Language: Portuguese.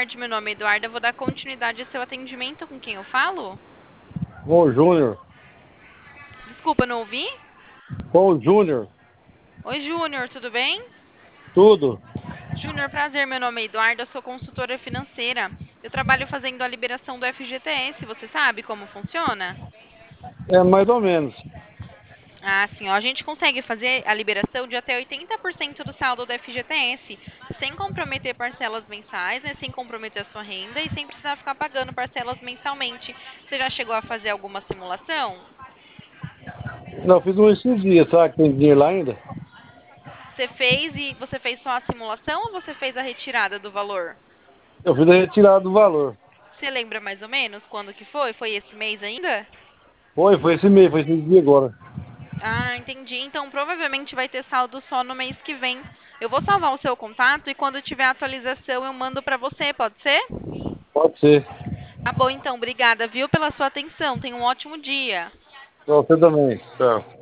tarde, meu nome é Eduarda. Eu vou dar continuidade ao seu atendimento. Com quem eu falo? Com o Júnior. Desculpa, não ouvi? Com o Júnior. Oi, Júnior, tudo bem? Tudo. Júnior, prazer. Meu nome é Eduarda. Eu sou consultora financeira. Eu trabalho fazendo a liberação do FGTS. Você sabe como funciona? É mais ou menos. Ah, sim, ó, a gente consegue fazer a liberação de até 80% do saldo do FGTS, sem comprometer parcelas mensais, né, sem comprometer a sua renda e sem precisar ficar pagando parcelas mensalmente. Você já chegou a fazer alguma simulação? Não, eu fiz um esses dias, será que tem dinheiro lá ainda? Você fez e você fez só a simulação ou você fez a retirada do valor? Eu fiz a retirada do valor. Você lembra mais ou menos quando que foi? Foi esse mês ainda? Foi esse mês, foi esse dia agora. Ah, entendi. Então provavelmente vai ter saldo só no mês que vem. Eu vou salvar o seu contato e quando tiver atualização eu mando para você, pode ser? Pode ser. Tá bom, então, obrigada, viu, pela sua atenção. Tenha um ótimo dia. Pra você também. Tchau.